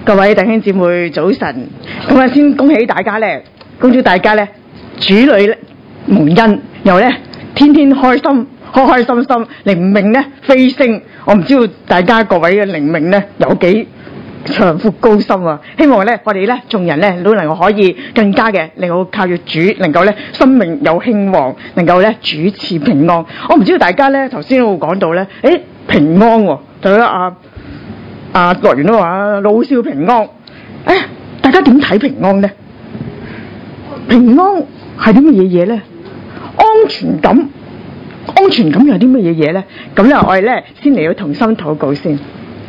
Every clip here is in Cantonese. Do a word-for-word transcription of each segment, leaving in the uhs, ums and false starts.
各位弟兄姊妹早晨，咁啊先恭喜大家咧，恭祝大家咧主女蒙恩，又咧天天開心，開開心心，靈命咧飛升。我唔知道大家各位嘅靈命咧有幾長闊高深啊！希望咧我哋咧眾人咧都能夠可以更加嘅，能夠靠住主，能夠咧生命有興旺，能夠咧主賜平安。我唔知道大家咧頭先我講到咧，誒平安喎、哦，就咧阿阿樂園都話老少平安。誒，大家點睇平安咧？平安係啲乜嘢嘢咧？安全感，安全感又係啲乜嘢嘢咧？咁咧我哋咧先嚟到同心禱告先。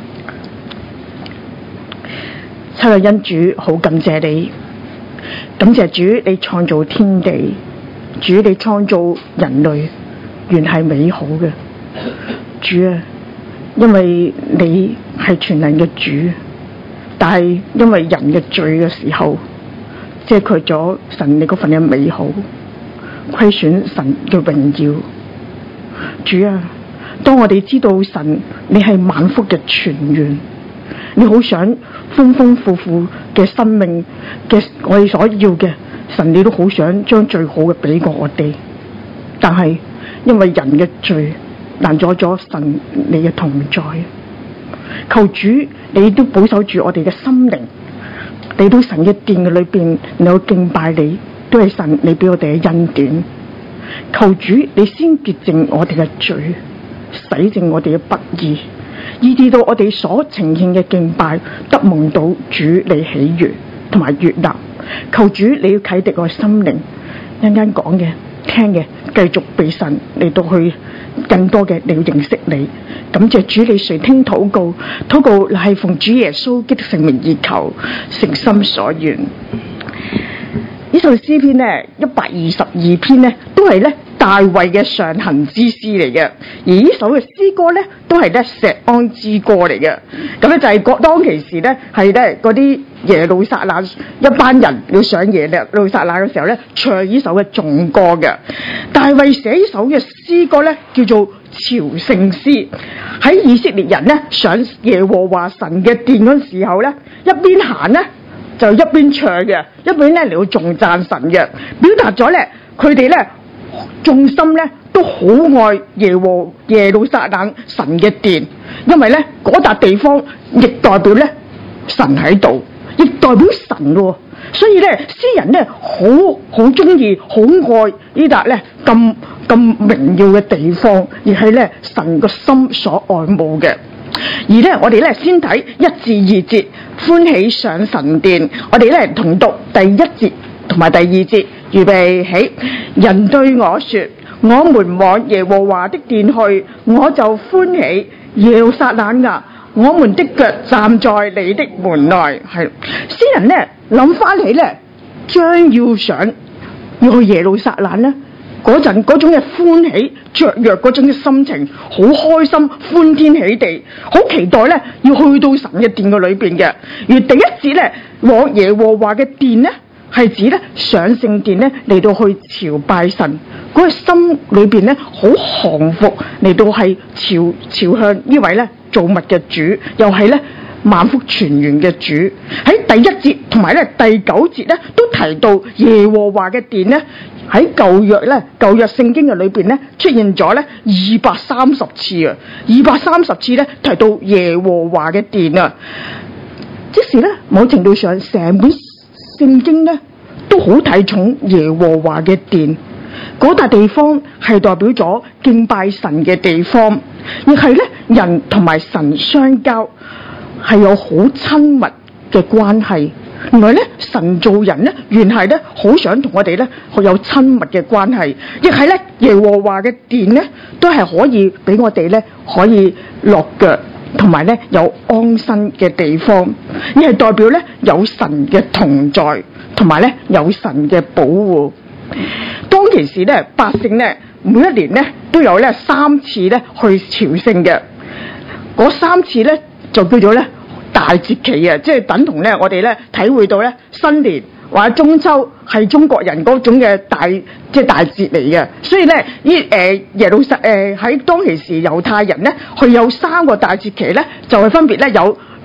親愛恩主，好感謝你，感謝主你創造天地，主你創造人類，原係美好嘅。主啊，因為你係全能嘅主，但係因為人嘅罪嘅時候，遮蓋咗神你嗰份嘅美好，虧損神嘅榮耀。主啊，當我哋知道神你係萬福嘅泉源，你好想豐豐富富嘅生命嘅我哋所要嘅，神你都好想將最好嘅俾過我哋，但係因為人嘅罪攔阻咗神你嘅同在。求主你都保守住我哋嘅心靈，嚟到神嘅殿嘅裏邊，能夠敬拜你，都係神你俾我哋嘅恩典。求主你先潔淨我哋嘅罪，洗淨我哋嘅不義，以至到我哋所呈獻嘅敬拜得蒙到主你喜悅同埋悅納。求主你要啟迪我心靈，一陣間講嘅聽嘅繼續被神嚟到去更多嘅你要認識你。感謝主你垂聽禱告，禱告係奉主耶穌基督聖名而求，誠心所願。呢首詩篇呢，一百二十二篇呢，都係咧大衛嘅上行之詩嚟嘅，而呢首嘅詩歌咧都係咧錫安之歌嚟嘅。咁咧就係當其時咧係咧嗰啲耶路撒冷一班人要上耶路撒冷嘅時候咧唱呢首嘅頌歌嘅。大衛寫呢首嘅詩歌咧叫做朝聖詩，喺以色列人咧上耶和華神嘅殿嗰時候咧，一邊行咧就一邊唱嘅，一邊咧嚟到頌讚神嘅，表達咗咧佢哋咧眾心咧都好愛耶和耶路撒冷神嘅殿，因為咧嗰笪地方亦代表咧神喺度，亦代表神喎，所以咧詩人咧好好中意好愛呢笪咧咁咁榮耀嘅地方，而係咧神個心所愛慕嘅。而咧我哋咧先睇一至二節，歡喜上神殿。我哋咧同讀第一節同埋第二節，預備起。人對我說：我們往耶和華的殿去，我就歡喜。耶路撒冷啊，我們的腳站在你的門內。係詩人咧諗翻起咧，將要上要去耶路撒冷咧嗰陣嗰種嘅歡喜雀躍嗰種嘅心情，好開心歡天喜地，好期待咧要去到神嘅殿嘅裏邊嘅。而第一節咧往耶和華嘅殿咧係指咧上聖殿咧嚟到去朝拜神，嗰個心裏邊咧好降服嚟到係朝朝向呢位咧造物嘅主，又係咧萬福全源嘅主。喺第一節同埋咧第九節咧都提到耶和華嘅殿咧喺舊約咧舊約聖經嘅裏邊咧出現咗咧二百三十次啊，二百三十次咧提到耶和華嘅殿啊，即是咧某程度上成本聖經咧都好睇重耶和華嘅殿，嗰笪地方係代表咗敬拜神嘅地方，亦係咧人同埋神相交係有好親密嘅關係。原來咧神造人咧原係咧好想同我哋咧好有親密嘅關係，亦係咧耶和華嘅殿咧都係可以俾我哋咧可以落腳同埋咧有安身嘅地方，而係代表咧有神嘅同在同埋咧有神嘅保護。當其時咧百姓咧每一年咧都有咧三次咧去朝聖嘅，嗰三次咧就叫做咧大節期啊，即係等同咧我哋咧體會到咧新年或者中秋係中國人嗰種嘅大即係大節嚟嘅。所以咧呢誒耶路撒誒喺當其時猶太人咧佢有三個大節期咧，就係分別咧有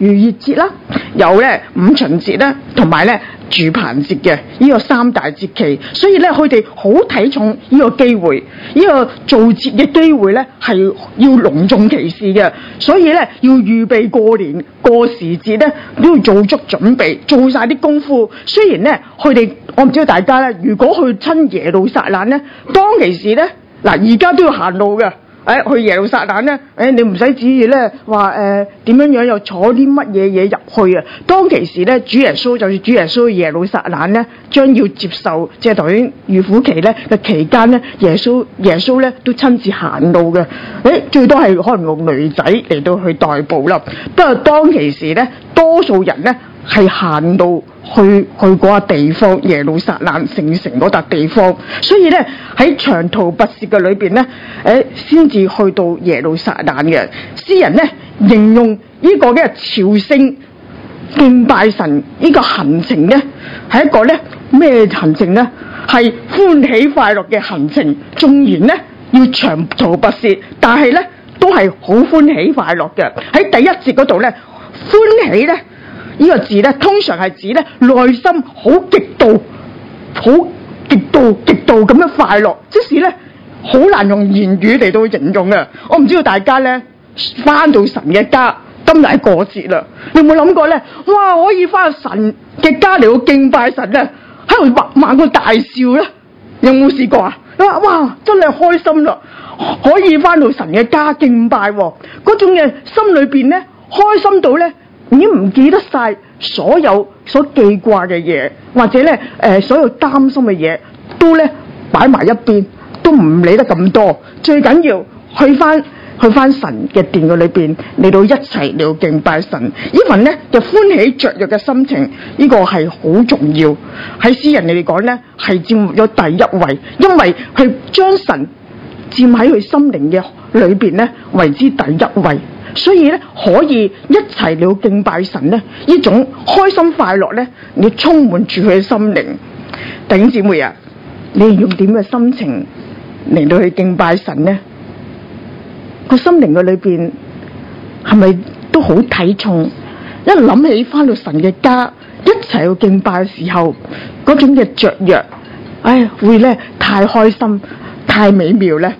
逾越節啦，有咧五旬節啦，同埋咧住棚節嘅呢個三大節期，所以咧佢哋好睇重呢個機會，呢、這個做節嘅機會咧係要隆重其事嘅，所以咧要預備過年過時節咧都要做足準備，做晒啲功夫。雖然咧佢哋，我唔知道大家咧，如果去親耶路撒冷咧，當其時咧嗱，而家都要行路嘅。誒去耶路撒冷咧，誒你唔使旨意咧話誒點樣樣又坐啲乜嘢嘢入去啊！當其時咧，主耶穌就算主耶穌去耶路撒冷咧，將要接受即係頭先預苦期咧嘅期間咧，耶穌耶穌咧都親自行路嘅。誒最多係可能用驢仔嚟到去代步啦。不過當其時咧，多數人咧係行到去去嗰個地方，耶路撒冷聖城嗰笪地方，所以咧喺長途跋涉嘅裏邊咧，誒先至去到耶路撒冷嘅。詩人咧形容呢個嘅朝聖敬拜神呢個行程咧係一個咧咩行程咧？係歡喜快樂嘅行程。縱然咧要長途跋涉，但係咧都係好歡喜快樂嘅。喺第一節嗰度咧，歡喜咧。呢個字咧，通常係指咧內心好極度、好極度、極度咁樣快樂，即是咧好難用言語嚟到形容嘅。我唔知道大家咧翻到神嘅家，今日係過節啦，你有冇諗過咧？哇！可以翻到神嘅家嚟到敬拜神咧，喺度猛個大笑咧，有冇試過啊？哇！真係開心啦，可以翻到神嘅家敬拜，嗰種嘅心裏邊咧開心到咧。已經唔記得晒所有所記掛嘅嘢，或者咧誒、呃、所有擔心嘅嘢，都咧擺埋一邊，都唔理得咁多。最緊要去翻去翻神嘅殿嘅裏邊嚟到一齊嚟到敬拜神。呢份咧就歡喜雀躍嘅心情，呢、這個係好重要。喺詩人嚟講咧係佔咗第一位，因為佢將神佔喺佢心靈嘅裏邊咧為之第一位。所以咧可以一齊嚟敬拜神咧，呢種開心快樂咧，你充滿住佢嘅心靈。弟兄姊妹啊，你用點嘅心情嚟到去敬拜神咧？個心靈嘅裏邊係咪都好睇重？一諗起翻到神嘅家，一齊去敬拜嘅時候，嗰種嘅雀躍，唉，會咧太開心、太美妙咧。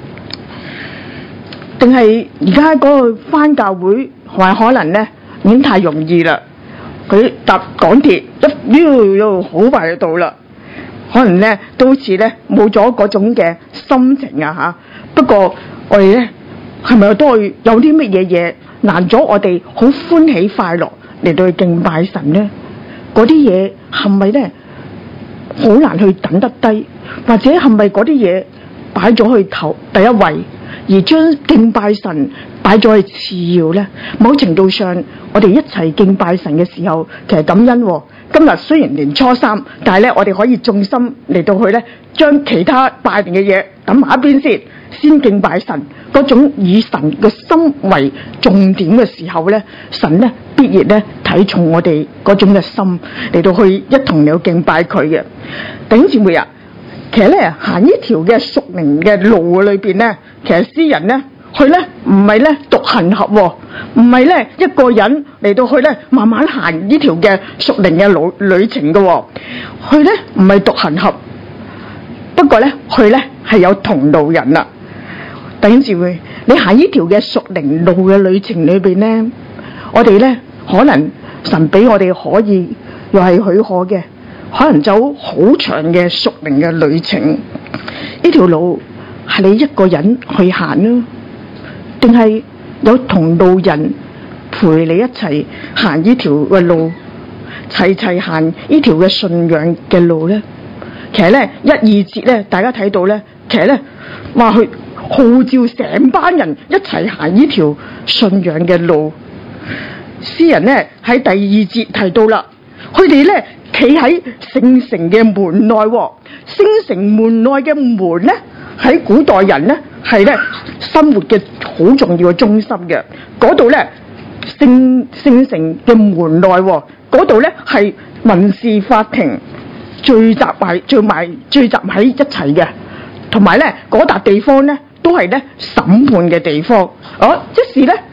定係而家嗰個返教會，話可能咧已經太容易啦。佢搭港鐵一溜又好快就到啦，可能咧都好似咧冇咗嗰種嘅心情啊嚇。不過我哋咧係咪都會有啲乜嘢嘢難咗我哋好歡喜快樂嚟到去敬拜神咧？嗰啲嘢係咪咧好難去等得低，或者係咪嗰啲嘢擺咗去頭第一位？而將敬拜神擺咗去次要咧，某程度上我哋一齊敬拜神嘅時候，其實感恩、哦。今日雖然年初三，但係咧我哋可以重心嚟到去咧，將其他拜年嘅嘢抌埋一邊先，先敬拜神。嗰種以神嘅心為重點嘅時候咧，神咧必然咧睇重我哋嗰種嘅心嚟到去一同嚟敬拜佢嘅。弟兄姊妹啊！其實咧行呢條嘅屬靈嘅路嘅裏邊咧，其實詩人咧佢咧唔係咧獨行俠，唔係咧一個人嚟到去咧慢慢行呢條嘅屬靈嘅路旅程嘅，佢咧唔係獨行俠，不過咧佢咧係有同路人啦。弟兄姊妹，你行呢條嘅屬靈路嘅旅程裏邊咧，我哋咧可能神俾我哋可以又係許可嘅。可能走好長嘅屬靈嘅旅程，呢條路係你一個人去行咯，定係有同路人陪你一齊行呢條嘅路，齊齊行呢條嘅信仰嘅路咧？其實咧一二節咧，大家睇到咧，其實咧話佢號召成班人一齊行呢條信仰嘅路。詩人咧喺第二節提到啦，佢哋咧。企喺聖城嘅門內，聖城門內嘅門咧，喺古代人咧係咧生活嘅好重要嘅中心嘅。嗰度咧聖聖城嘅門內，嗰度咧係民事法庭聚集埋聚埋聚集喺一齊嘅，同埋咧嗰笪地方咧都係咧審判嘅地方。哦，即是咧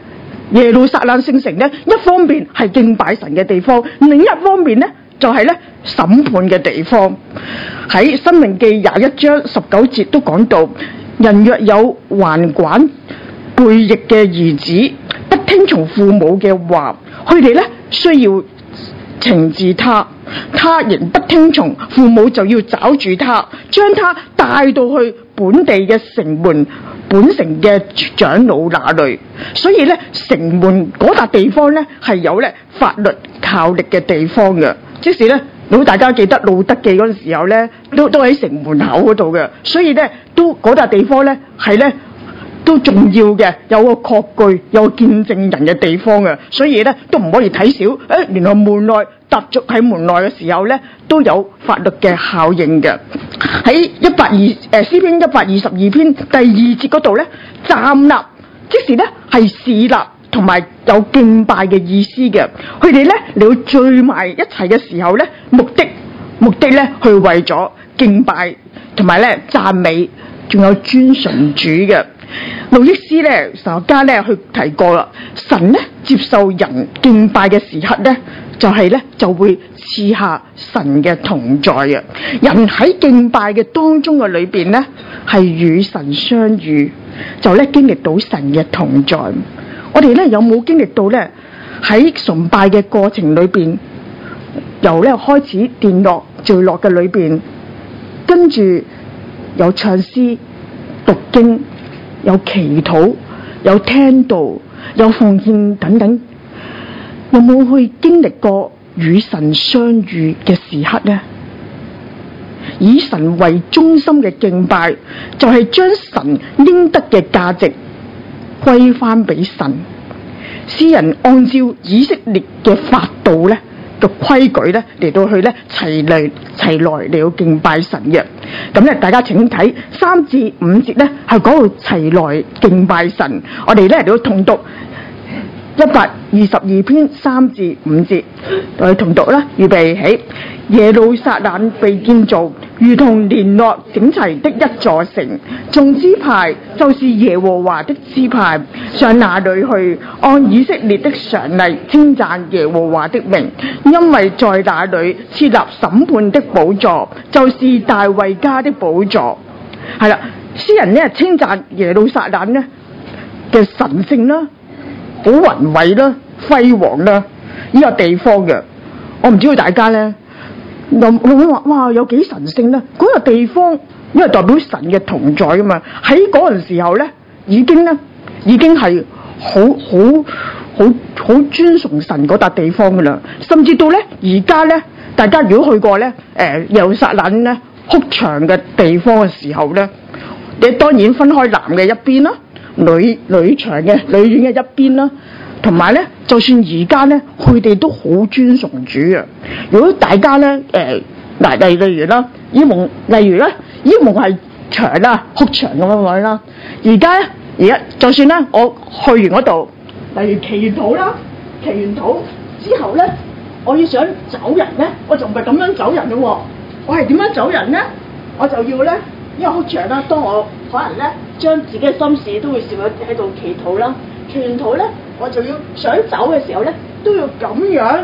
耶路撒冷聖城咧，一方面係敬拜神嘅地方，另一方面咧就係咧審判嘅地方。喺申命記廿一章十九節都講到，人若有頑梗背逆嘅兒子，不聽從父母嘅話，佢哋咧需要懲治他，他仍不聽從，父母就要抓住他，將他帶到去本地嘅城門本城嘅長老那裏。所以咧，城門嗰笪地方咧係有咧法律效力嘅地方嘅。即使咧，如果大家記得路德記嗰陣時候咧，都都喺城門口嗰度嘅，所以咧都嗰笪地方咧係咧都重要嘅，有個確據、有個見證人嘅地方嘅，所以咧都唔可以睇小。誒，原來門內踏足喺門內嘅時候咧，都有法律嘅效應嘅。喺一百二誒詩篇一百二十二篇第二節嗰度咧，站立即時咧係侍立同埋有敬拜嘅意思嘅。佢哋咧嚟到聚埋一齊嘅時候咧，目的目的咧去為咗敬拜同埋咧讚美，仲有尊崇主嘅。路易斯咧神學家咧去提過啦，神咧接受人敬拜嘅時刻咧，就係、是、咧就會賜下神嘅同在嘅。人喺敬拜嘅當中嘅裏邊咧，係與神相遇，就咧經歷到神嘅同在。我哋咧有冇經歷到咧喺崇拜嘅過程裏邊，由咧開始殿落墜落嘅裏邊，跟住有唱詩、讀經、有祈禱、有聽道、有奉獻等等，有冇去經歷過與神相遇嘅時刻呢？以神為中心嘅敬拜，就係將神應得嘅價值歸翻俾神。詩人按照以色列嘅法度咧嘅規矩咧嚟到去咧齊嚟齊來嚟到敬拜神嘅。咁咧大家請睇三至五節咧係講到齊來敬拜神。我哋咧嚟到同讀一百二十二篇三至五節，我哋同讀啦，預備起。耶路撒冷被建造，如同聯絡整齊的一座城，眾支派就是耶和華的支派，上那裏去，按以色列的常例稱讚耶和華的名，因為在那裏設立審判的寶座，就是大衛家的寶座。係啦，詩人呢稱讚耶路撒冷呢嘅神聖啦，好宏偉啦，輝煌啦，呢個地方嘅。我唔知道大家呢有冇話哇有幾神聖咧？嗰個地方因為代表神嘅同在噶嘛，喺嗰陣時候咧已經咧已經係好好好好尊崇神嗰笪地方噶啦，甚至到咧而家咧，大家如果去過咧誒耶路撒冷咧哭牆嘅地方嘅時候咧，你當然分開男嘅一邊啦，女女牆嘅女院嘅一邊啦。同埋咧，就算而家咧，佢哋都好尊崇主啊！如果大家咧，誒嗱例例如啦，伊蒙例如咧，伊蒙係牆啦，哭牆咁樣樣啦。而家咧，而家就算咧，我去完嗰度，例如祈禱啦，祈完禱之後咧，我要想走人咧，我就唔係咁樣走人咯。我係點樣走人咧？我就要咧，因為哭牆啦，當我可能咧將自己嘅心事都會試咗喺度祈禱啦，祈完禱咧。我就要想走嘅時候咧，都要咁樣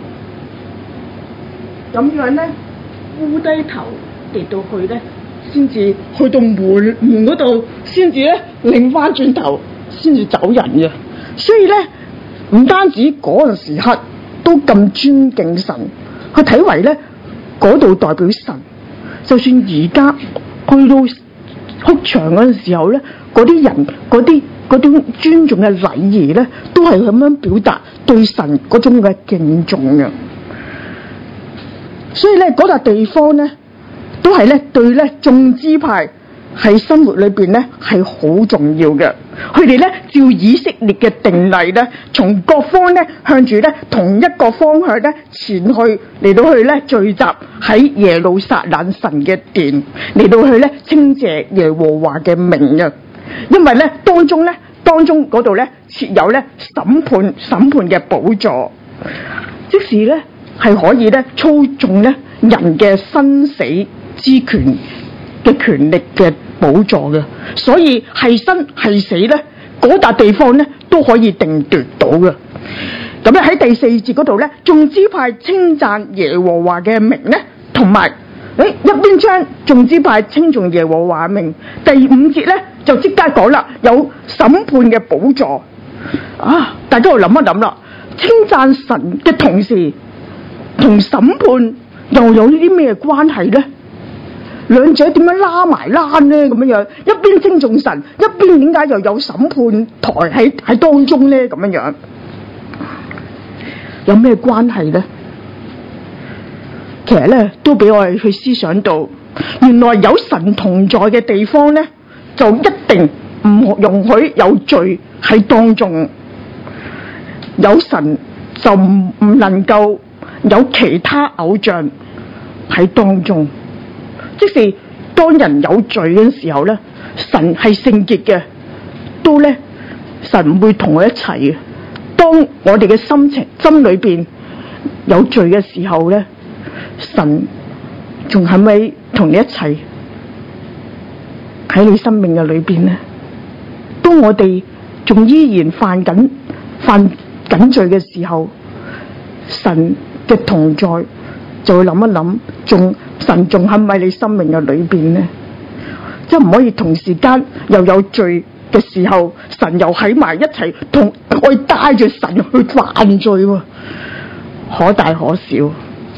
咁樣咧，烏低頭嚟到去咧，先至去到門門嗰度，先至咧擰翻轉頭，先至走人嘅。所以咧，唔單止嗰陣時刻都咁尊敬神，佢睇為咧嗰度代表神。就算而家去到哭牆嗰陣時候咧，嗰啲人嗰啲。嗰種尊重嘅禮儀咧，都係咁樣表達對神嗰種嘅敬重嘅。所以咧，嗰笪地方咧，都係咧對咧眾支派喺生活裏邊咧係好重要嘅。佢哋咧照以色列嘅定例咧，從各方咧向住咧同一個方向咧前去嚟到去咧聚集喺耶路撒冷神嘅殿，嚟到去咧稱謝耶和華嘅名嘅。因為咧當中咧當中嗰度咧設有咧審判審判嘅寶座，即是咧係可以咧操縱咧人嘅生死之權嘅權力嘅寶座嘅，所以係生係死咧嗰笪地方咧都可以定奪到嘅。咁咧喺第四節嗰度咧，眾支派稱讚耶和華嘅名咧，同埋誒一邊將眾支派稱頌耶和華嘅名，第五節咧就即刻講啦，有審判嘅寶座啊！大家要諗一諗啦，稱讚神嘅同時，同審判又有呢啲咩關係咧？兩者點樣拉埋拉咧？咁樣樣一邊稱頌神，一邊點解又有審判台喺喺當中咧？咁樣樣有咩關係咧？其實咧都俾我哋去思想到，原來有神同在嘅地方咧，就一定唔容許有罪喺當中。有神就唔唔能夠有其他偶像喺當中。即是當人有罪嘅時候咧，神係聖潔嘅，都咧神唔會同我一齊嘅。當我哋嘅心情心裏邊有罪嘅時候咧，神仲係咪同你一齊喺你生命嘅裏邊咧？當我哋仲依然犯緊犯緊罪嘅時候，神嘅同在就會諗一諗，仲神仲係咪你生命嘅裏邊咧？即係唔可以同時間又有罪嘅時候，神又喺埋一齊，同我帶住神去犯罪喎，可大可小。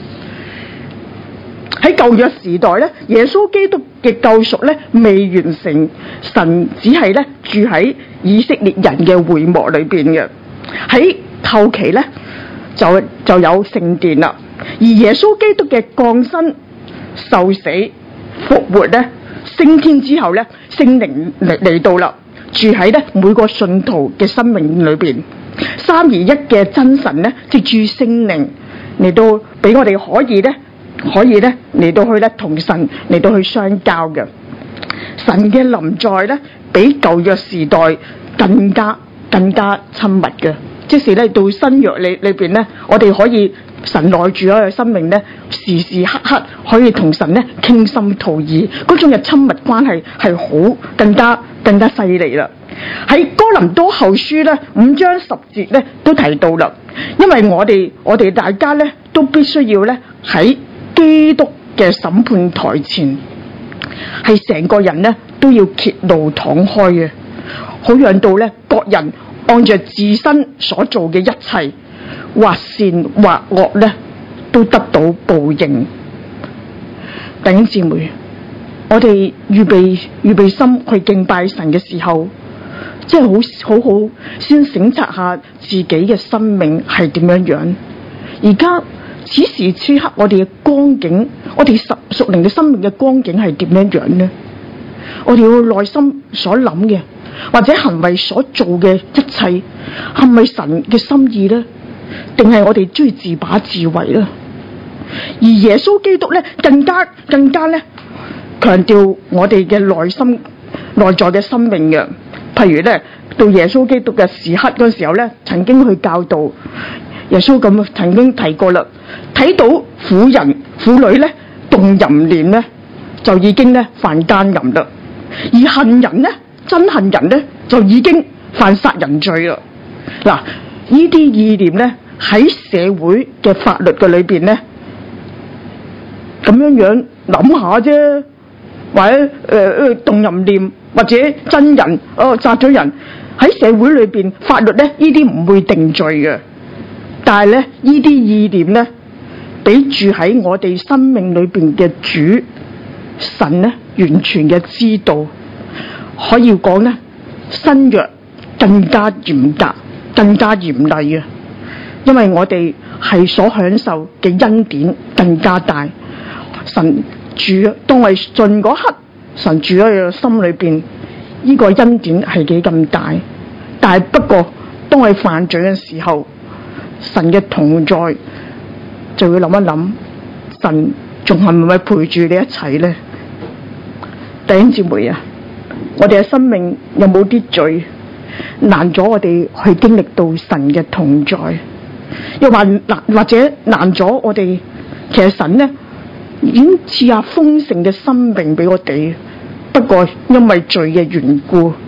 喺舊約時代咧，耶穌基督嘅救贖咧未完成，神只係咧住喺以色列人嘅會幕裏邊嘅。喺後期咧就就有聖殿啦，而耶穌基督嘅降生、受死、復活咧，升天之後咧，聖靈嚟嚟到啦，住喺咧每個信徒嘅生命裏邊。三而一嘅真神咧，藉住聖靈嚟到俾我哋可以咧。可以咧嚟到去咧同神嚟到去相交嘅。神嘅臨在咧比舊約時代更加更加親密嘅，即是咧到新約裏裏邊咧，我哋可以神內住喺我生命咧，時時刻刻可以同神咧傾心吐意，嗰種嘅親密關係係好更加更加犀利啦。喺哥林多後書咧五章十節咧都提到啦，因為我哋我哋大家咧都必須要咧喺基督嘅審判台前，係成個人咧都要揭露敞開嘅，好讓到咧各人按着自身所做嘅一切，或善或惡咧，都得到報應。弟兄姊妹，我哋預備預備心去敬拜神嘅時候，即係好好好先省察下自己嘅生命係點樣樣。而家此時此刻我哋嘅光景，我哋屬屬靈嘅生命嘅光景係點樣樣呢？我哋要內心所諗嘅或者行為所做嘅一切，係咪神嘅心意呢？定係我哋中意自把自為呢？而耶穌基督咧更加更加咧強調我哋嘅內心內在嘅生命嘅。譬如咧到耶穌基督嘅時刻嗰時候咧，曾經去教導。耶穌咁曾經提過啦，睇到婦人婦女咧動淫念咧，就已經咧犯奸淫啦；而恨人咧，憎恨人咧，就已經犯殺人罪啦。嗱，呢啲意念咧喺社會嘅法律嘅裏邊咧，咁樣樣諗下啫，或者誒誒、呃、動淫念或者憎人哦殺咗人，喺社會裏邊法律咧呢啲唔會定罪嘅。但係咧，呢啲意念咧，俾住喺我哋生命裏邊嘅主神咧，完全嘅知道，可以講咧，新約更加嚴格、更加嚴厲啊！因為我哋係所享受嘅恩典更加大，神住當我信嗰刻，神住喺我心裏邊，呢個恩典係幾咁大。但係不過，當我犯罪嘅時候，神嘅同在就要諗一諗，神仲係咪陪住你一齊咧？弟兄姊妹啊，我哋嘅生命有冇啲罪難咗我哋去經歷到神嘅同在？又或難或者難咗我哋？其實神咧已經賜下豐盛嘅生命俾我哋，不過因為罪嘅緣故，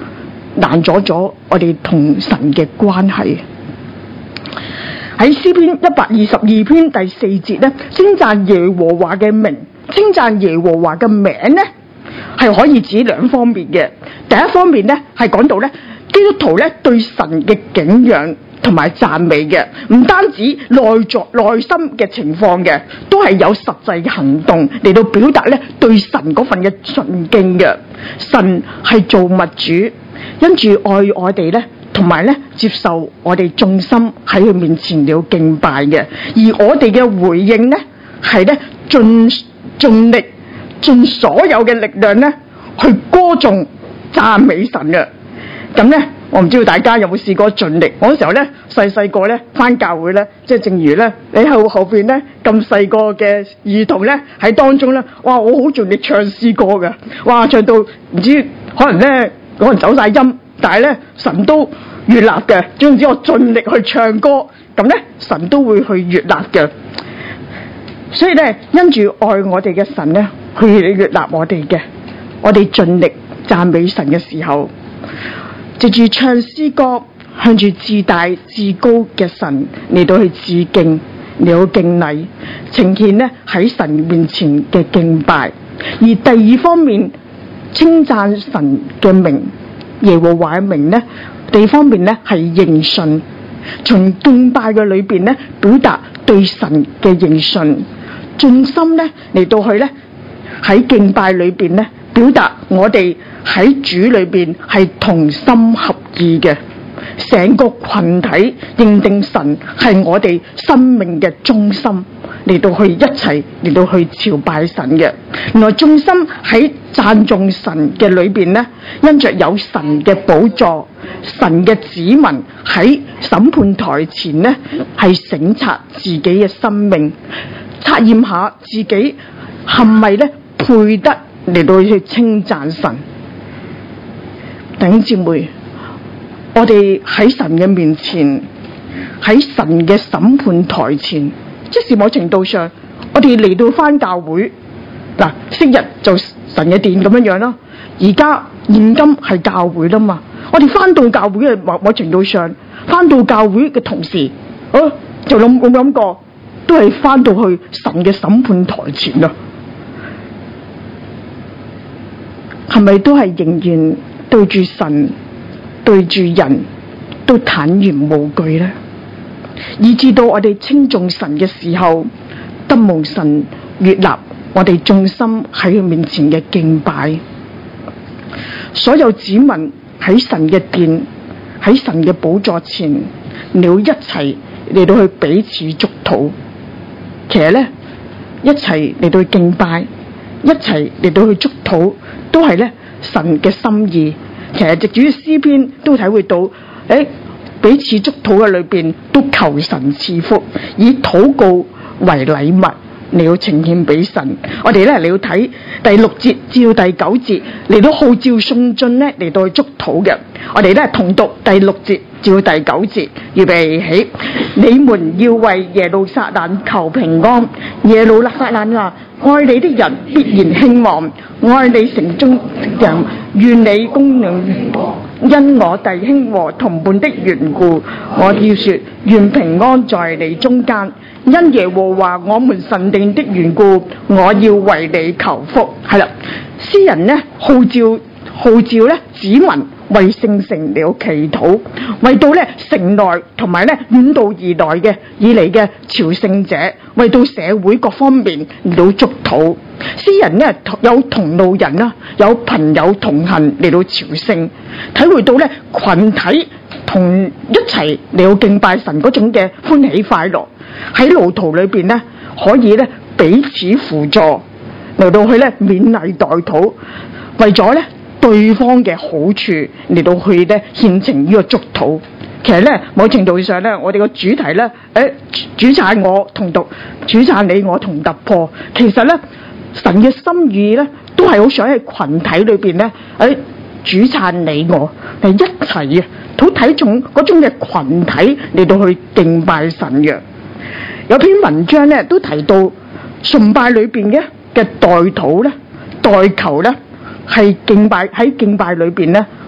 攔阻咗我哋同神嘅關係。喺詩篇一百二十二篇第四節咧，稱讚耶和華嘅名，稱讚耶和華嘅名咧，係可以指兩方面嘅。第一方面咧係講到咧基督徒咧對神嘅敬仰同埋讚美嘅，唔單止內在內心嘅情況嘅，都係有實際嘅行動嚟到表達咧對神嗰份嘅崇敬嘅。神係造物主，因住愛我哋咧，同埋咧接受我哋眾心喺佢面前了敬拜嘅，而我哋嘅回應咧係咧盡盡力盡所有嘅力量咧去歌頌讚美神嘅。咁咧我唔知道大家有冇試過盡力。我嗰時候咧細細個咧返教會咧，即係正如咧你喺後邊咧咁細個嘅兒童咧喺當中咧，哇！我好盡力唱詩歌嘅，哇！唱到唔知可能咧可能走晒音，但係咧神都悅納嘅。總之我盡力去唱歌，咁咧神都會去悅納嘅。所以咧因住愛我哋嘅神咧，去悅納我哋嘅，我哋盡力讚美神嘅時候，藉住唱詩歌，向住至大至高嘅神嚟到去致敬，嚟到敬禮，呈現呢喺神面前嘅敬拜。而第二方面，稱讚神嘅名，耶和華嘅名呢，第二方面呢係認信，從敬拜嘅裏邊呢表達對神嘅認信，盡心呢嚟到去呢喺敬拜裏邊呢表達我哋喺主裏邊係同心合意嘅，成個群體認定神係我哋生命嘅中心，嚟到去一齊嚟到去朝拜神嘅。原來眾心喺讚頌神嘅裏邊呢，因着有神嘅寶座，神嘅子民喺審判台前呢係省察自己嘅生命，測驗下自己係咪呢配得嚟到去稱讚神。弟兄姊妹，我哋喺神嘅面前，喺神嘅審判台前，即是某程度上，我哋嚟到返教會嗱，昔日就神嘅殿咁樣樣啦，而家現今係教會啦嘛。我哋返到教會嘅某某程度上，返到教會嘅同時，啊就諗冇諗過，都係返到去神嘅審判台前啦。係咪都係仍然對住神、對住人都坦然無懼呢？以至到我哋稱頌神嘅時候，得蒙神悅納我哋眾心喺佢面前嘅敬拜。所有子民喺神嘅殿、喺神嘅寶座前，了一齊嚟到去彼此祝禱。其實呢，一齊嚟到去敬拜，一齊嚟到去祝禱，都係咧神嘅心意。其實藉住詩篇都體會到，誒彼此祝禱嘅裏邊都求神賜福，以禱告為禮物嚟到呈獻俾神。我哋咧嚟到睇第六節至到第九節，嚟到號召送進咧嚟到去祝禱嘅。我哋咧同讀第六節至到第九節，預備起。你們要為耶路撒冷求平安，耶路撒冷啊，愛你的人必然興旺，愛你城中的人願你供應。因我弟兄和同伴的緣故，我要說願平安在你中間。因耶和華我們神定的緣故，我要為你求福。係啦，詩人呢號召號召咧子民為聖城嚟祈禱，為到咧城內同埋咧遠道而來嘅以嚟嘅朝聖者，為到社會各方面嚟到祝禱。詩人呢有同路人啦，有朋友同行嚟到朝聖，體會到咧群體同一齊嚟到敬拜神嗰種嘅歡喜快樂。喺路途裏邊呢，可以咧彼此輔助，嚟到去咧勉勵代禱，為咗咧對方嘅好處嚟到去咧獻呈呢個祝禱。其實咧某程度上咧，我哋個主題咧，誒主讚我同讀，主讚你我同突破。其實咧神嘅心意咧，都係好想喺群體裏邊咧，誒主讚你我係一齊啊，好睇重嗰種嘅群體嚟到去敬拜神嘅。有篇文章咧都提到崇拜裏邊嘅嘅代禱咧、代求咧，係敬拜喺敬拜裏邊咧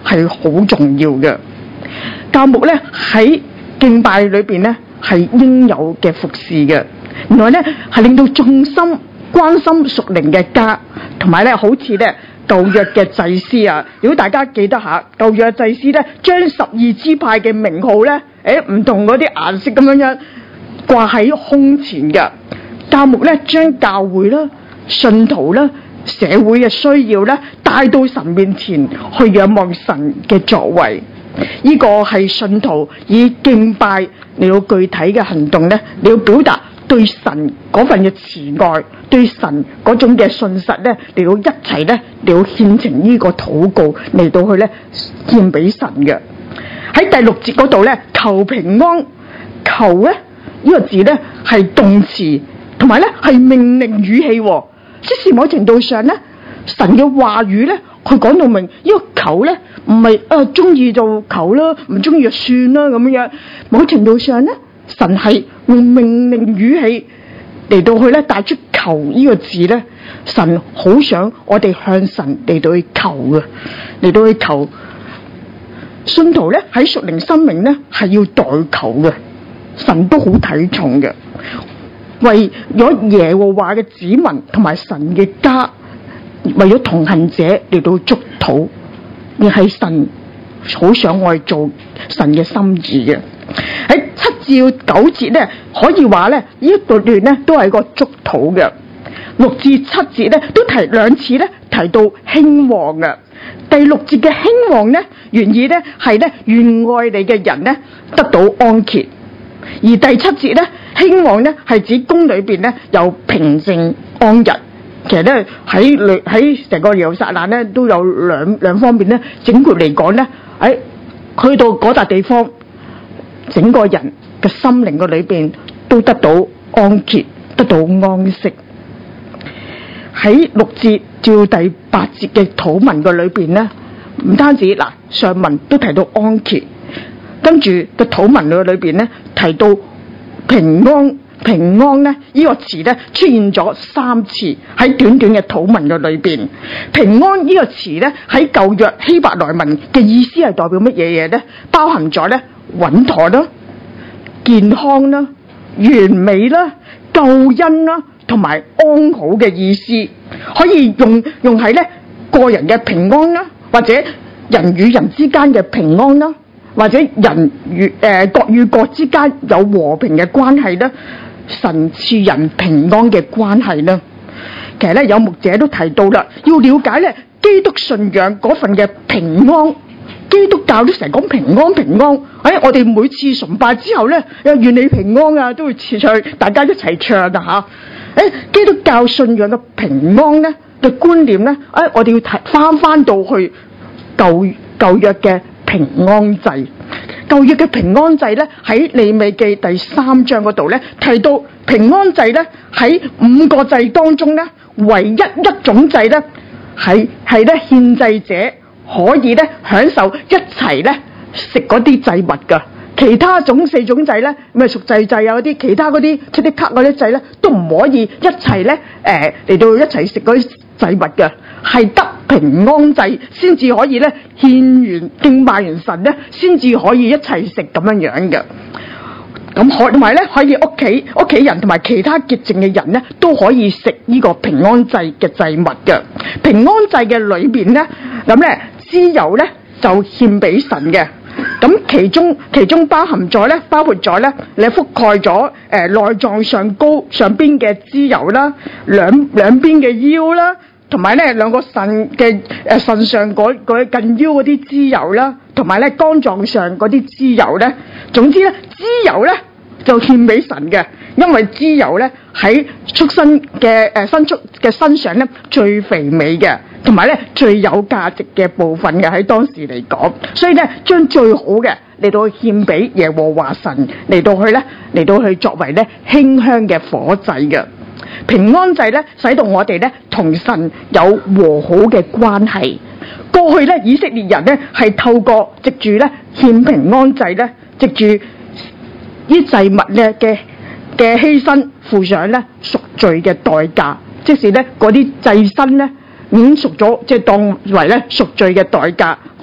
係好重要嘅。教牧咧喺敬拜裏邊咧係應有嘅服侍嘅，原來咧係令到眾心關心屬靈嘅家，同埋咧好似咧舊約嘅祭司啊，如果大家記得下舊約祭司咧，將十二支派嘅名號咧，誒唔同嗰啲顏色咁樣樣掛喺胸前嘅。教牧咧將教會啦、信徒啦、社會嘅需要咧帶到神面前去仰望神嘅作為，呢個係信徒以敬拜嚟到具體嘅行動咧，你要表達對神嗰份嘅慈愛，對神嗰種嘅信實咧，嚟到一齊咧嚟到獻呈呢個禱告嚟到去咧獻俾神嘅。喺第六節嗰度咧，求平安，求咧呢個字咧係動詞，同埋咧係命令語氣，即是某程度上咧神嘅話語咧，佢講到明呢個求咧唔係啊中意就求啦，唔中意就算啦咁樣。某程度上咧，神係用命令語氣嚟到去咧帶出求呢個字咧，神好想我哋向神嚟到去求嘅，嚟到去求。信徒咧喺屬靈生命咧係要代求嘅，神都好睇重嘅，為咗耶和華嘅子民同埋神嘅家，為咗同行者嚟到祝禱，而係神好想我哋做神嘅心意嘅。喺七至九節咧，可以話咧呢一段咧都係個祝禱嘅。六至七節咧都提兩次咧提到興旺嘅。第六節嘅興旺咧，原意咧係咧願愛你嘅人咧得到安歇，而第七節咧興旺咧係指宮裏邊咧有平靜安逸。其實咧喺喺成個耶路撒冷咧都有兩兩方面咧，整括嚟講咧，喺去到嗰笪地方，整個人嘅心靈嘅裏邊都得到安歇，得到安息。喺六節至到第八節嘅禱文嘅裏邊咧，唔單止嗱上文都提到安歇，跟住嘅禱文嘅裏邊咧提到平安。平安咧呢、這個詞咧出現咗三次喺短短嘅禱文嘅裏邊。平安呢個詞咧喺舊約希伯來文嘅意思係代表乜嘢嘢咧？包含咗咧穩妥啦、健康啦、完美啦、救恩啦，同埋安好嘅意思，可以用用喺咧個人嘅平安啦，或者人與人之間嘅平安啦，或者人與誒、呃、國與國之間有和平嘅關係啦，神賜人平安嘅關係啦。其實咧有牧者都提到啦，要了解咧基督信仰嗰份嘅平安。基督教都成日講平安平安，哎，我哋每次崇拜之後咧，願你平安啊，都會唱，大家一齊唱啊吓。誒，基督教信仰嘅平安咧嘅觀念咧，誒，我哋要睇翻翻到去舊舊約嘅平安祭。舊約嘅平安祭咧喺利未記第三章嗰度咧提到，平安祭咧喺五個祭當中咧唯一一種祭咧係係咧獻祭者可以咧享受一齊咧食嗰啲祭物噶，其他種四種祭咧咩贖罪祭啊嗰啲，其他嗰啲出啲卡嗰啲祭咧都唔可以一齊咧誒嚟到一齊食嗰啲祭物嘅，係得平安祭先至可以咧獻完敬拜完神咧，先至可以一齊食咁樣樣嘅。咁可同埋咧可以屋企屋企人同埋其他潔淨嘅人咧都可以食呢個平安祭嘅祭物嘅。平安祭嘅裏邊咧，咁咧脂油咧就獻俾神嘅。咁其中其中包含咗咧，包括咗咧，你覆蓋咗誒內臟上高上邊嘅脂油啦，兩兩邊嘅腰啦，同埋咧兩個腎嘅誒腎上嗰嗰近腰嗰啲脂油啦，同埋咧肝臟上嗰啲脂油咧，總之咧脂油咧就獻俾神嘅，因為脂油咧喺畜生嘅誒牲畜嘅身上咧最肥美嘅，同埋咧最有價值嘅部分嘅喺當時嚟講，所以咧將最好嘅嚟到獻俾耶和華神嚟到去咧嚟到去作為咧馨香嘅火祭嘅。平安祭咧使到我哋咧同神有和好嘅關係。過去咧以色列人咧係透過藉住咧獻平安祭咧，藉住呢祭物咧嘅嘅犧牲付上咧贖罪嘅代價，即是咧嗰啲祭牲咧已經贖咗，即係當為咧贖罪嘅代價，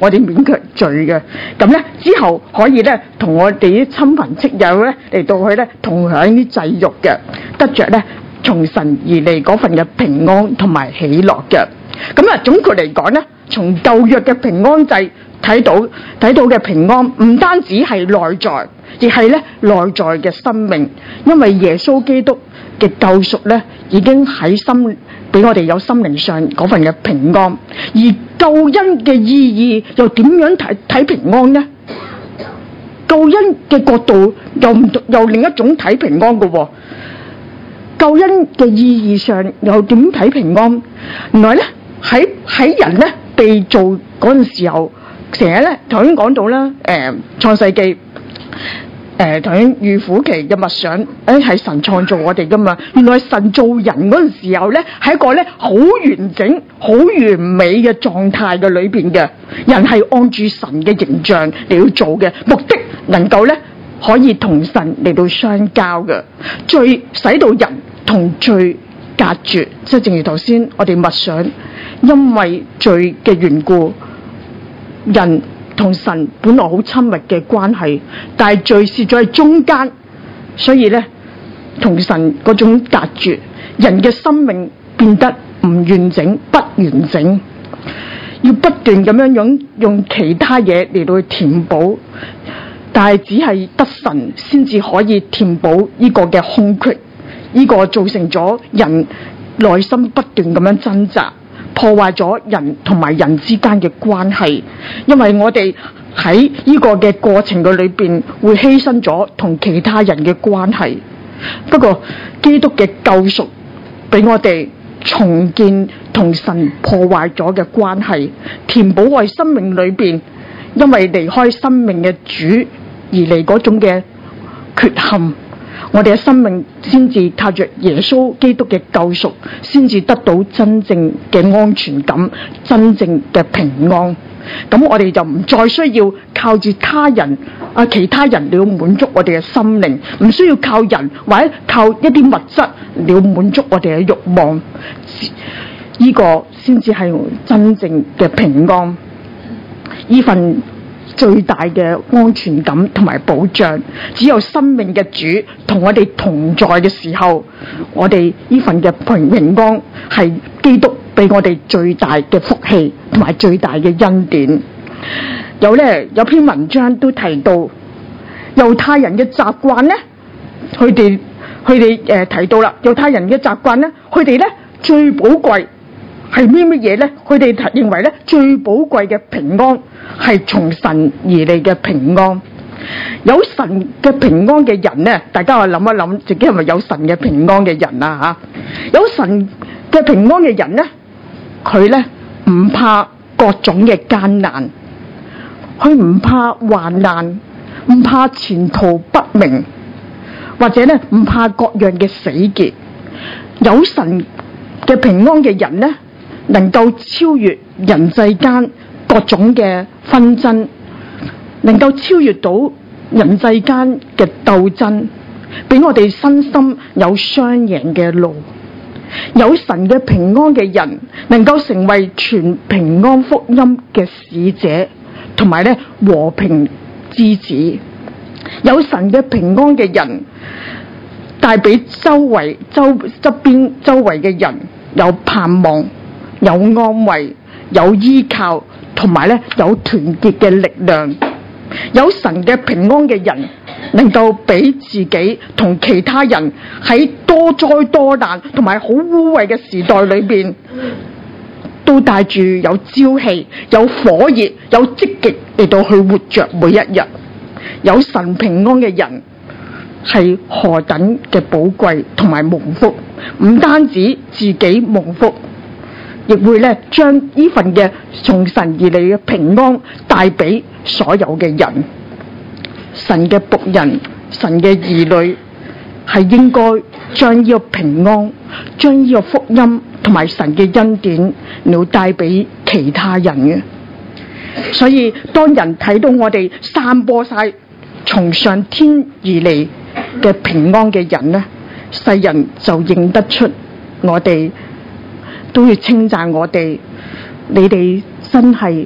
我哋免卻罪嘅。咁咧之後可以咧同我哋啲親朋戚友咧嚟到去咧同享啲祭肉嘅，得着咧從神而嚟嗰份嘅平安同埋喜樂嘅。咁啊，總括嚟講咧，從舊約嘅平安祭睇到睇到嘅平安，唔單止係內在，亦係咧內在嘅生命，因為耶穌基督嘅救贖咧，已經喺心俾我哋有心靈上嗰份嘅平安。而救恩嘅意義又點樣睇睇平安呢？救恩嘅角度又唔又另一種睇平安嘅喎。救恩嘅意義上又點睇平安？原來咧喺喺人咧被造嗰陣時候，成日咧頭先講到啦，誒創世記。誒頭先預苦期嘅默想，誒係神創造我哋噶嘛？原來神造人嗰陣時候咧，係一個咧好完整、好完美嘅狀態嘅裏邊嘅人，係按住神嘅形象嚟要做嘅，目的能夠咧可以同神嚟到相交嘅，罪使到人同罪隔絕，即係正如頭先我哋默想，因為罪嘅緣故，人同神本來好親密嘅關係，但係罪蝕咗喺中間，所以咧同神嗰種隔絕，人嘅生命變得唔完整、不完整，要不斷咁樣用用其他嘢嚟到去填補，但係只係得神先至可以填補呢個嘅空隙，呢個造成咗人內心不斷咁樣掙扎，破壞咗人同埋人之間嘅關係，因為我哋喺呢個嘅過程嘅裏邊會犧牲咗同其他人嘅關係。不過基督嘅救贖俾我哋重建同神破壞咗嘅關係，填補我哋生命裏邊因為離開生命嘅主而嚟嗰種嘅缺陷，我哋嘅生命先至靠着耶穌基督嘅救贖，先至得到真正嘅安全感，真正嘅平安。咁我哋就唔再需要靠住他人啊，其他人嚟滿足我哋嘅心靈，唔需要靠人或者靠一啲物質嚟滿足我哋嘅慾望。呢個先至係真正嘅平安，呢份最大嘅安全感同埋保障，只有生命嘅主同我哋同在嘅時候，我哋呢份嘅平平安係基督俾我哋最大嘅福氣同埋最大嘅恩典。有咧有篇文章都提到猶太人嘅習慣咧，佢哋佢哋誒提到啦，猶太人嘅習慣咧，佢哋咧最寶貴係咩乜嘢咧？佢哋認為咧最寶貴嘅平安係從神而嚟嘅平安。有神嘅平安嘅人咧，大家去諗一諗，自己係咪有神嘅平安嘅人啊？吓，有神嘅平安嘅人咧，佢咧唔怕各種嘅艱難，佢唔怕患難，唔怕前途不明，或者咧唔怕各樣嘅死結。有神嘅平安嘅人咧，能夠超越人世間各種嘅紛爭，能夠超越到人世間嘅鬥爭，俾我哋身心有雙贏嘅路。有神嘅平安嘅人，能夠成為傳平安福音嘅使者，同埋咧和平之子。有神嘅平安嘅人，帶俾周圍周側邊周圍嘅人有盼望、有安慰、有依靠，同埋咧有團結嘅力量。有神嘅平安嘅人，能夠俾自己同其他人喺多災多難同埋好污穢嘅時代裏邊，都帶住有朝氣、有火熱、有積極嚟到去活着每一日。有神平安嘅人係何等嘅寶貴同埋蒙福，唔單止自己蒙福，亦會咧將呢份嘅從神而嚟嘅平安帶俾所有嘅人。神嘅僕人、神嘅兒女係應該將呢個平安、將呢個福音同埋神嘅恩典嚟帶俾其他人嘅。所以當人睇到我哋散播晒從上天而嚟嘅平安嘅人呢，世人就認得出我哋，都要稱讚我哋。你哋真係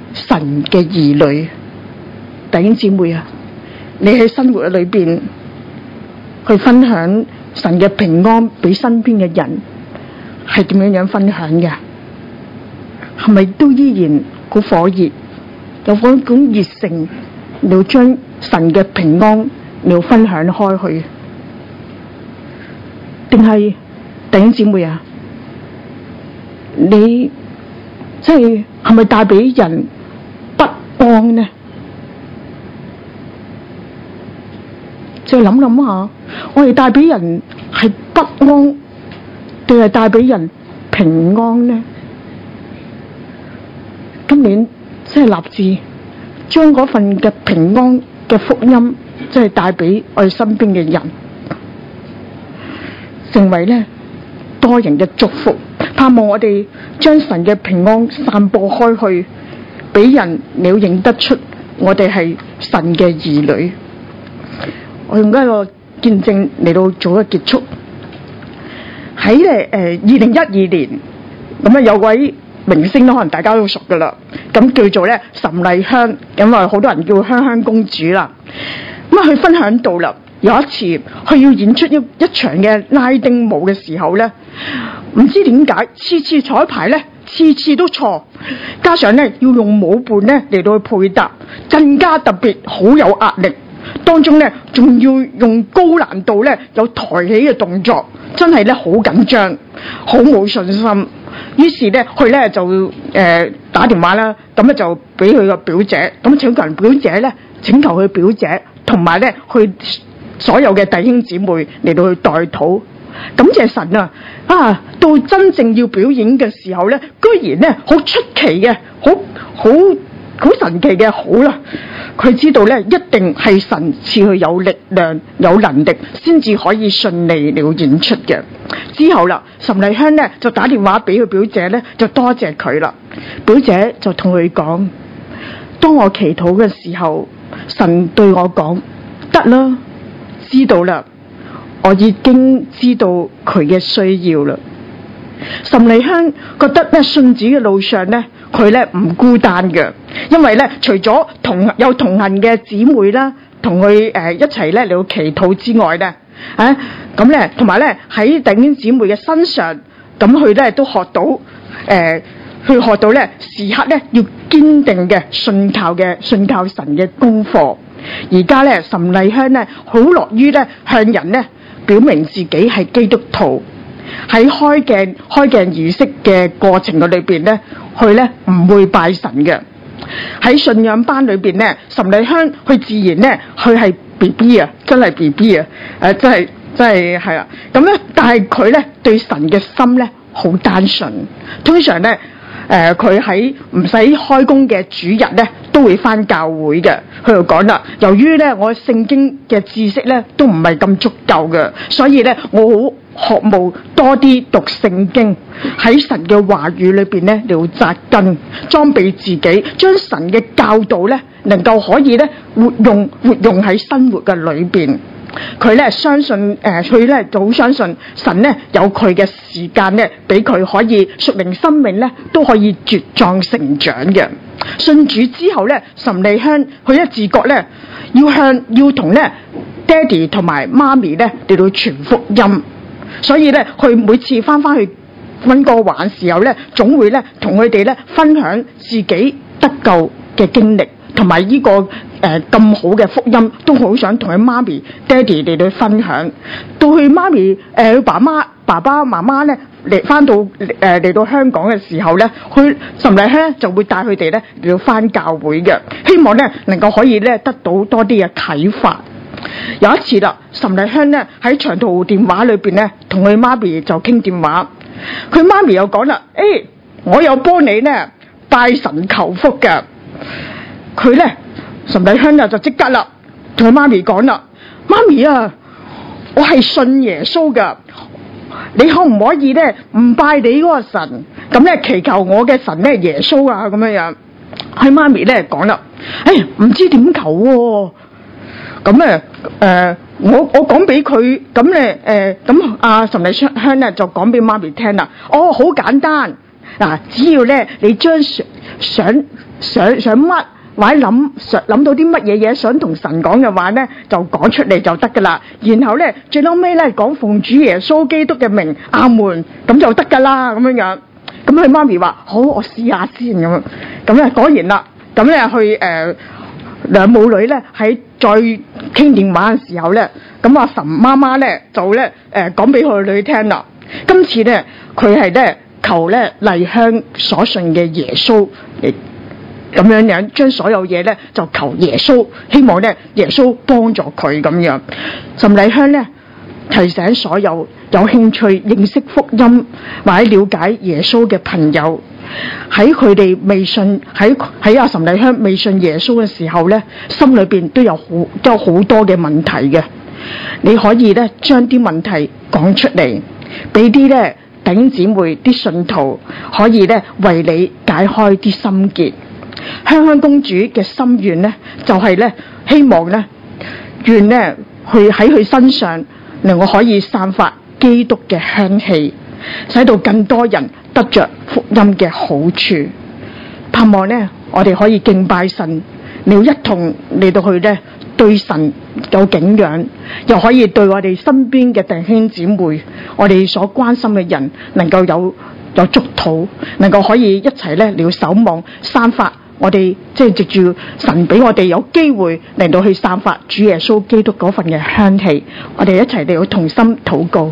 神嘅兒女。弟兄姊妹啊，你喺生活裏邊去分享神嘅平安俾身邊嘅人，係點樣樣分享嘅？係咪都依然好火熱，有嗰種熱誠，你要將神嘅平安你要分享開去？定係弟兄姊妹啊，你即係係咪帶俾人不安呢？即係諗諗下，我哋帶俾人係不安，定係帶俾人平安呢？今年即係立志將嗰份嘅平安嘅福音，即係帶俾我哋身邊嘅人，成為咧多人嘅祝福。盼望我哋將神嘅平安散播開去，俾人你要認得出我哋係神嘅兒女。我用一個見證嚟到做一個結束。喺咧誒二零一二年，咁啊有位明星可能大家都熟噶啦，咁叫做咧岑麗香，咁啊好多人叫香香公主啦。咁啊佢分享到啦，有一次佢要演出一一場嘅拉丁舞嘅時候咧，唔知點解次次彩排咧次次都錯，加上咧要用舞伴咧嚟到去配搭，更加特別好有壓力。當中咧仲要用高難度咧有抬起嘅動作，真係咧好緊張，好冇信心。於是咧佢咧就誒、呃、打電話啦，咁咧就俾佢個表姐，咁請求表姐咧請求佢表姐同埋咧去所有嘅弟兄姊妹嚟到去代禱，感謝神啊！啊，到真正要表演嘅時候咧，居然咧好出奇嘅，好好好神奇嘅好啦！佢知道咧，一定係神賜佢有力量、有能力，先至可以順利嚟到演出嘅。之後啦，岑麗香咧就打電話俾佢表姐咧，就多謝佢啦。表姐就同佢講：當我祈禱嘅時候，神對我講：得啦，知道啦，我已經知道佢嘅需要啦。岑麗香覺得咧，信主嘅路上咧，佢咧唔孤單嘅，因為咧除咗同有同行嘅姊妹啦，同佢誒一齊咧嚟到祈禱之外咧，啊咁咧同埋咧喺弟兄姊妹嘅身上，咁佢咧都學到誒，去、呃、學到咧時刻咧要堅定嘅信靠嘅信靠神嘅功課。而家咧岑麗香咧好樂於咧向人咧表明自己係基督徒。喺開鏡開鏡儀式嘅過程嘅裏邊咧，佢咧唔會拜神嘅。喺信仰班裏邊咧，岑麗香佢自然咧，佢係 B B 啊，真係 B B 啊，誒真係真係係啦。咁咧，但係佢咧對神嘅心咧好單純。通常咧，誒佢喺唔使開工嘅主日咧，都會返教會嘅。佢就講啦，由於咧我聖經嘅知識咧都唔係咁足夠嘅，所以咧我好渴慕多啲讀聖經，喺神嘅話語裏邊咧嚟扎根，裝備自己，將神嘅教導咧能夠可以咧活用活用喺生活嘅裏邊。佢咧相信誒，佢咧就好相信神咧有佢嘅時間咧，俾佢可以屬靈生命咧都可以茁壯成長嘅。信主之後咧，岑麗香佢一自覺咧要向要同咧爹哋同埋媽咪咧嚟到傳福音。所以咧，佢每次翻翻去溫哥華嘅時候咧，總會咧同佢哋咧分享自己得救嘅經歷，同埋呢個誒咁、呃、好嘅福音，都好想同佢媽咪、爹哋嚟到分享。到佢媽咪誒，佢、呃、爸媽、爸爸媽媽咧嚟翻到誒嚟、呃、到香港嘅時候咧，佢岑麗香就會帶佢哋咧嚟到翻教會嘅，希望咧能夠可以咧得到多啲嘅啟發。有一次啦，岑麗香咧喺長途電話裏邊咧，同佢媽咪就傾電話。佢媽咪又講啦：誒、欸，我有幫你咧拜神求福嘅。佢咧岑麗香啊就即刻啦，同佢媽咪講啦：媽咪啊，我係信耶穌噶，你可唔可以咧唔拜你嗰個神，咁咧祈求我嘅神咧耶穌啊咁樣樣。佢媽咪咧講啦：誒，唔知點求喎。咁咧，誒，我我講俾佢，咁咧，誒，咁阿岑麗香咧就講俾媽咪聽啦。哦，好簡單， 嗱，只要咧你將想想想想乜或者諗想諗到啲乜嘢嘢想同神講嘅話咧，就講出嚟就得噶啦。然後咧最後尾咧講奉主耶穌基督嘅名，阿門，咁就得噶啦咁樣樣。咁佢媽咪話好，我試下先咁樣。咁咧果然啦，咁咧去誒兩母女咧喺再傾電話嘅時候咧，咁阿神媽媽咧就咧誒講俾佢個女聽啦。今次咧佢係咧求咧麗香所信嘅耶穌嚟咁樣樣，將所有嘢咧就求耶穌，希望咧耶穌幫助佢咁樣。岑麗香咧提醒所有有興趣認識福音或者了解耶穌嘅朋友，喺佢哋未信喺喺阿岑麗香未信耶穌嘅時候咧，心裏邊都有好都有好多嘅問題嘅。你可以咧將啲問題講出嚟，俾啲咧弟兄姊妹啲信徒可以咧為你解開啲心結。香香公主嘅心願咧就係咧希望咧願咧去喺佢身上令我可以散發基督嘅香氣，使到更多人得着福音嘅好處。盼望咧我哋可以敬拜神，你要一同嚟到去咧對神有敬仰，又可以對我哋身邊嘅弟兄姊妹，我哋所關心嘅人能夠有有祝禱，能夠可以一齊咧嚟守望散發我哋即係藉住神俾我哋有機會嚟到去散發主耶穌基督嗰份嘅香氣，我哋一齊嚟到同心禱告。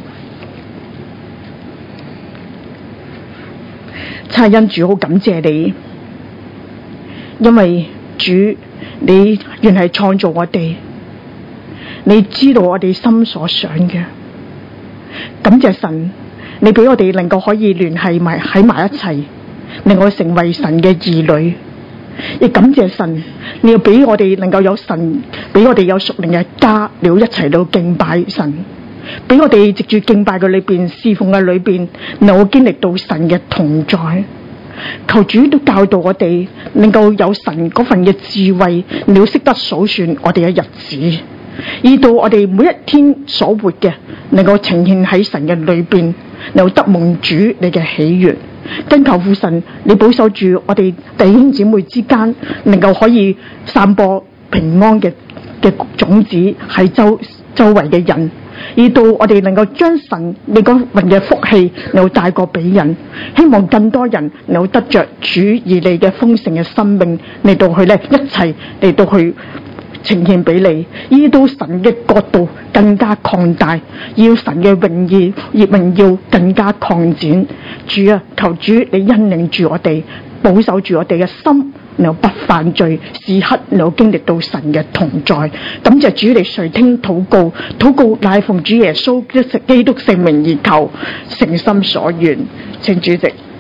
差恩主，好感謝你，因為主你原係創造我哋，你知道我哋心所想嘅。感謝神，你俾我哋能夠可以聯繫埋喺埋一齊，令我成為神嘅兒女。亦感謝神，你要俾我哋能夠有神，俾我哋有屬靈嘅家，你要一齊到敬拜神，俾我哋藉住敬拜嘅裏邊、侍奉嘅裏邊，能夠經歷到神嘅同在。求主都教導我哋，能夠有神嗰份嘅智慧，你要識得數算我哋嘅日子，以到我哋每一天所活嘅，能夠呈現喺神嘅裏邊，能夠得蒙主你嘅喜悅。跟求父神，你保守住我哋弟兄姊妹之間，能夠可以散播平安嘅嘅種子喺周周圍嘅人，以到我哋能夠將神你嗰份嘅福氣能夠帶過俾人，希望更多人能夠得着主而嚟嘅豐盛嘅生命嚟到去咧，一齊嚟到去呈現俾你，以到神嘅國度更加擴大，要神嘅榮耀而榮耀更加擴展。主啊，求主你引領住我哋，保守住我哋嘅心，能夠不犯罪，時刻能夠經歷到神嘅同在。感謝主，你垂聽禱告，禱告乃奉主耶穌基督聖名而求，誠心所願，請主席。